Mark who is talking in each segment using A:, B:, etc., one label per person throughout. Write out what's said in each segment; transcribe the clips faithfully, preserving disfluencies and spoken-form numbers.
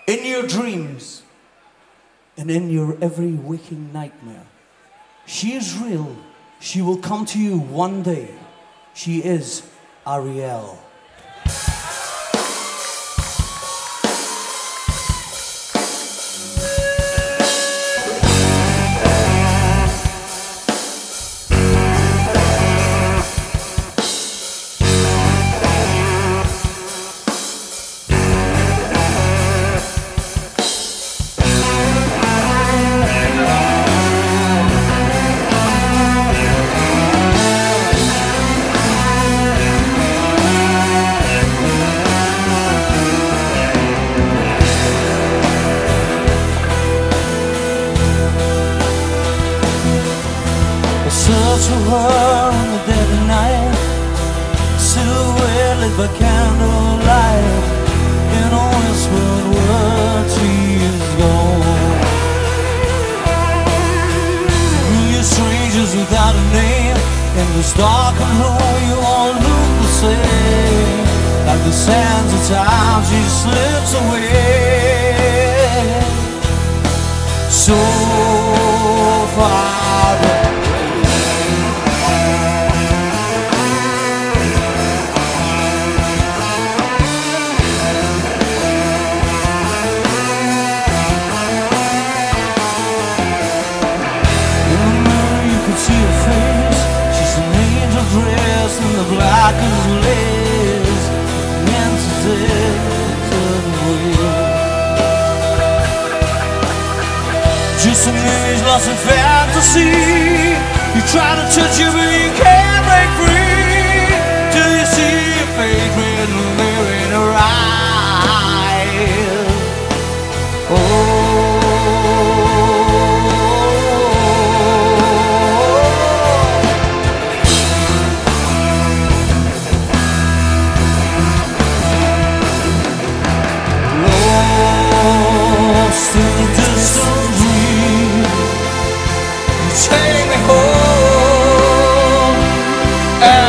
A: In your dreams and in your every waking nightmare, she is real. She will come to you one day. She is Ariel. Search for her in the dead of night, silhouette lit by candlelight. In a whispered word, she is gone. Million strangers without a name, in this dark and hole you all look the same. Like the sands of time, she slips away. So far away. Dressed in the black as lace, meant to take away. Just an image lost in fantasy. You try to touch it, but you can't break free. Till you see your fate written there in her eyes. Oh. In the distant dream, you take me home.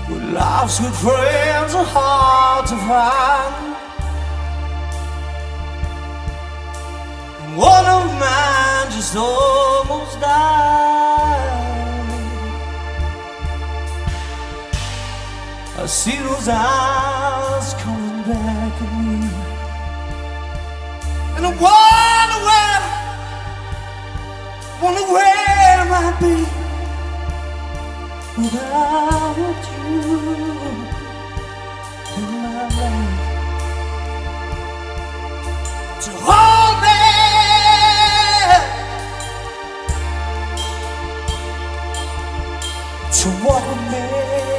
A: But life's good friends are hard to find. And one of mine just almost died. I see those eyes coming back at me, and I wonder where, wonder where I might be without you in my life to hold me, to walk with me.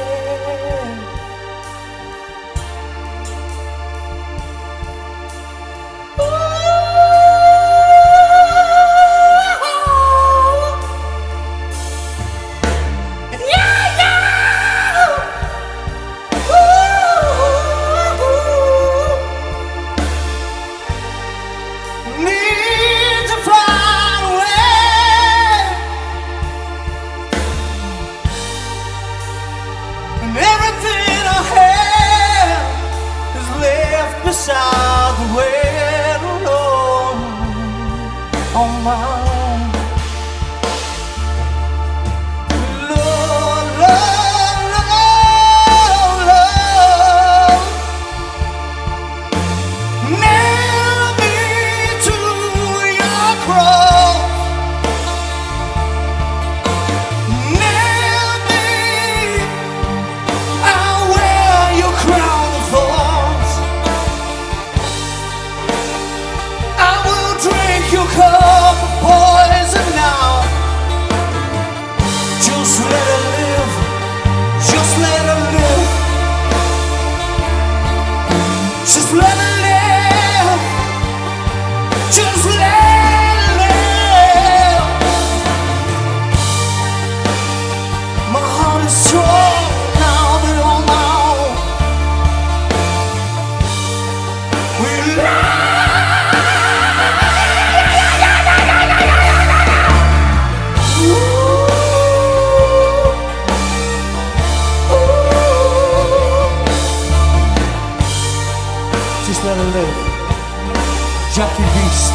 A: Beside the way alone on my own. Lord, love, love, love, nail me to your cross, nail me, I'll wear your crown of thorns. Drink your cup of poison now. Just let her live. Just let her live. Just let her live. Just let her live. My heart is strong now, but on my own. We love. Just let her live. Jackie Beast.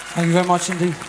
A: Thank you very much indeed.